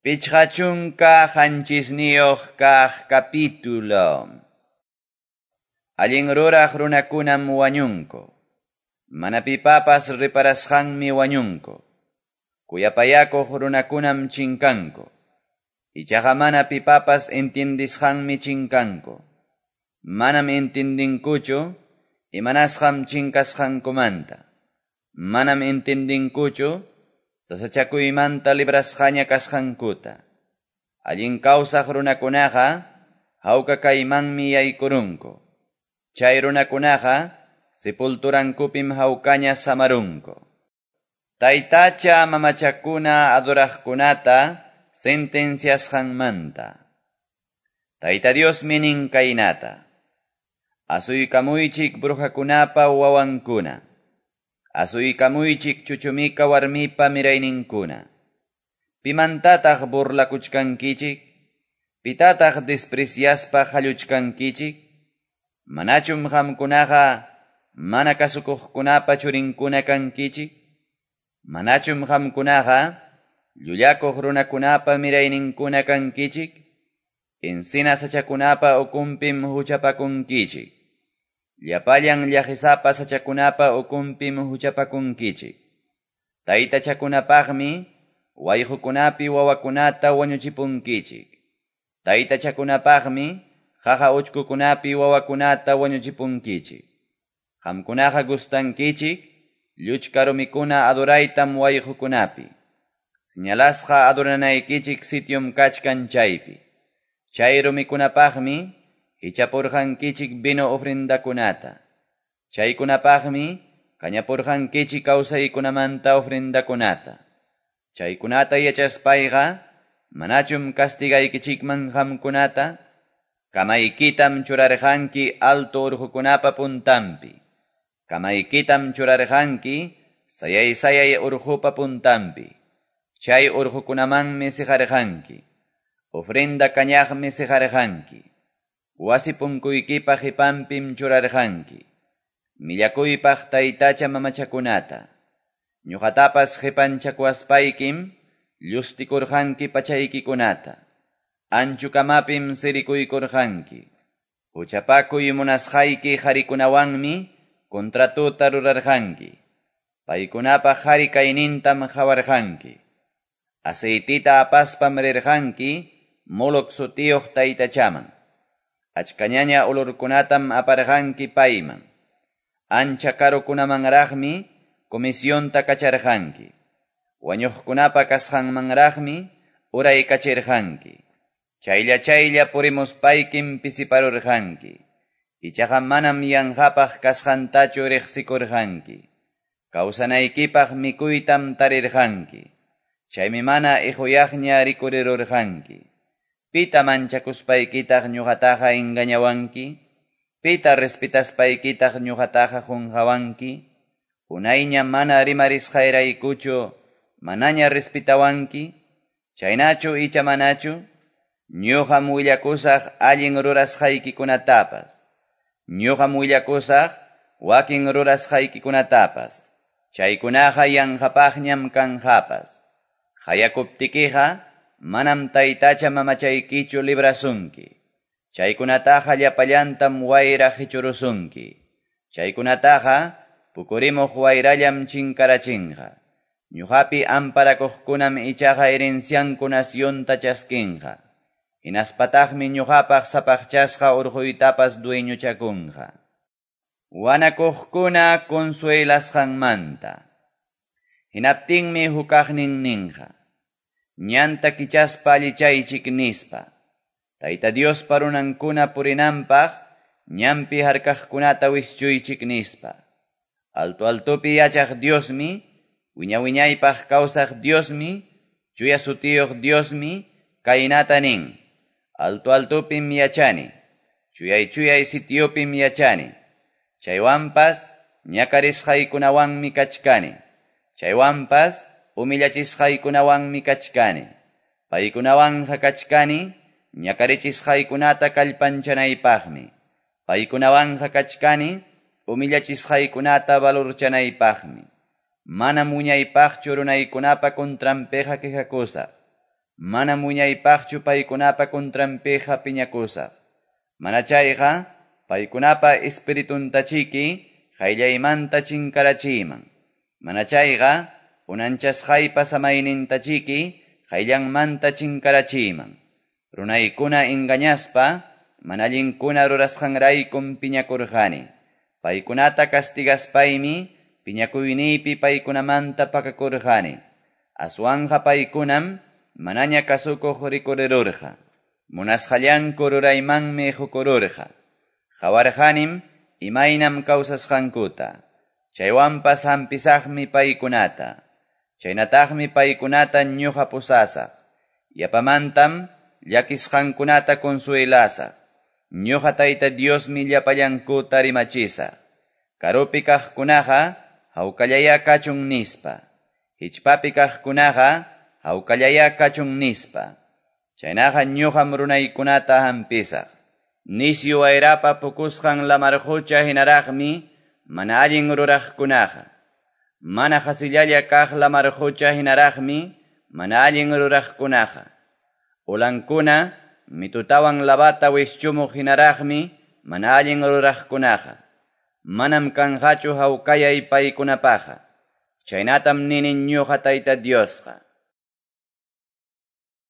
Pichqachunka hanchisniyuq kaq capítulo. Allin ruraq runakunam wañunku. Mana pipapas riparasqanmi wañunku. Kuyapayakuq runakunam chinkanku. Ichaqa mana pipapas entiendisqanmi chinkanku. Manam entendinkuchu, imanasqam chinkasqankumanta. Manam entendinkuchu, sasachakuymanta librasqaña kasqankuta. Allin kawsaq runakunaqa hawkakaymanmi yaykurunku. Chay runakunaqa sepulturankupim hawkaña samarunku. Taytacha mamachakuna aduraqkunata sentenciasqanmanta. Tayta Diosmi nin kaynata. Asuykamuychik brujakunapa wawankuna. Asuykamuychik chuchumika warmipa mirayninkuna. Pimantataq burlakuchkankichik? Pitataq despreciaspa halluchkankichik? Manachum qamkunaqa mana kasukuqkunapa churinkuna kankichik? Manachum qamkunaqa llullakuq runakunapa mirayninkuna kankichik? Encina sachakunapa ukumpim huchapakunkichik. Llapallan llahisapa sachakunapa ukumpim huchapakunkichik. Taytachakunapaqmi wayhukunapi wawakunata wañuchipunkichik. Taytachakunapaqmi qaqa uchkukunapi wawakunata wañuchipunkichik. Qamkunaqa gustankichik lluchka rumikuna aduraytam wayhukunapi. Señalasqa aduranaykichik sitium kachkan chaypi. Chay rumikunapaqmi hichapurqankichik vino ofrendakunata. Chaykunapaqmi kañapurqankichik kawsaykunamanta ofrendakunata. Chaykunata yachaspayqa manachum castigaykichikman qamkunata? Kamaykitam churarqanki alto urqukunapa puntampi. Kamaykitam churarqanki sayay urqupa puntampi. Chay urqukunamanmi siqarqanki. Ofrenda kañaqmi siqarqanki. Wasi punkuykipaq hipampim churarqanki. Millakuypaq taytacha mamachakunata. Ñuqatapas hipanchakuaspaykim llustikurqanki pachaykikunata. Anchukamapim sirikuykurqanki. Huchapakuy munasqayki qarikunawanmi kontratuta rurarqanki. Paykunapaq qari kaynintam hawarqanki. Aceitita apaspam rirqanki Moloq sutiyuq taytachaman. Achkañaña olorkunatam aparqanki payman. Ancha karukunamanraqmi comisionta kacharqanki. Wañuqkunapa kasqanmanraqmi uray kachirqanki. Chaylla purimuspaykim pisiparurqanki. Ichaqa manam yanqapaq kasqantachu riqsikurqanki. Kawsanaykipaq mikuytam tarirqanki. Chaymi mana ihuyaqña rikurirurqanki. Pita manchakuspaykitaq ñuqataqa engañawanki? Pita respetaspaykitaq ñuqataqa qunqawanki? Unayña mana rimarisqayraykuchu manaña respetawanki? Chaynachu icha manachu? Ñuqam willakusaq allin rurasqaykikunatapas. Ñuqam willakusaq wakin rurasqaykikunatapas. Chaykunaqa yanqapaqñam kanqapas. Qayakuptikiqa manam taytacha mamachaykichu librasunki. Chaykunataqa llapallantam wayra hichurusunki. Chaykunataqa pukurimuq wayrallam chinkarachinqa. Ñuqapi amparakuqkunam ichaqa herencianku nacionta chaskinqa. Hinaspataqmi ñuqapaq sapaqchasqa urquytapas dueñuchakunqa. Wanakuqkuna consuelasqanmanta. Hinaptinmi hukaqnin ninqa. Ñanta kichaspa allichaychik nispa. Tayta Diospa runankuna purinanpaq ñampi harkaqkunata wischuychik nispa. Altupi yachaq Diosmi, wiñaypaq kawsaq Diosmi, chuya sutiyuq Diosmi, kaynata nin. Altupim yachani. Chuyay sitiyupim yachani. Chaywanpas ñakarisqaykunawanmi kachkani. Chaywanpas umillachisqaykunawanmi kachkani. Paykunawanqa kachkani ñakarichisqaykunata kallpanchanaypaqmi. Paykunawanqa kachkani umillachisqaykunata valorchanaypaqmi. Mana muñaypaqchu runaykunapa contrampeqa quejakusaq. Mana muñaypaqchu paykunapa kuntranpiqa piñakusaq. Mana chayqa, paykunapa espirituntachiki qayllaymanta chinkarachiman. Mana chayqa, unanchasqaypa samaynintachiki qayllanmanta chinkarachiman. Runaykuna engañaspa, manallinkuna rurasqanraykum piñakurqani. Paykunata castigaspaymi, piñakuyniypi paykunamanta pakakurqani. Aswanja paykunam, manaña kasukuq rikurirurqa. Munasqallanku ruraymanmi hukururqa. Hawarqanim, imaynam kawsasqankuta. Chaywanpas hampisaqmi paykunata. Chaynataqmi paykunata ñuqa pusasaq. Yapamantam, llakisqankunata consuelasaq. Ñuqa Tayta Diosmi llapallankuta rimachisaq. Karupi kaqkunaqa, hawkallaya kachun nispa. Hichpapi kaqkunaqa, hawkallaya kachun nispa. Chaynaqa ñuqam runaykunata hampisaq. Nisyu wayrapa pukusqan lamarqucha hinaraqmi, mana allin ruraqkunaqa. Mana hasillalla kaq lamarqucha hinaraqmi, mana allin ruraqkunaqa. Ulankuna, mitutawan labata wischumuq hinaraqmi, mana allin ruraqkunaqa. Manam kanqachu hawkallay paykunapaqa. Chaynatam ninin ñuqa Tayta Diosqa.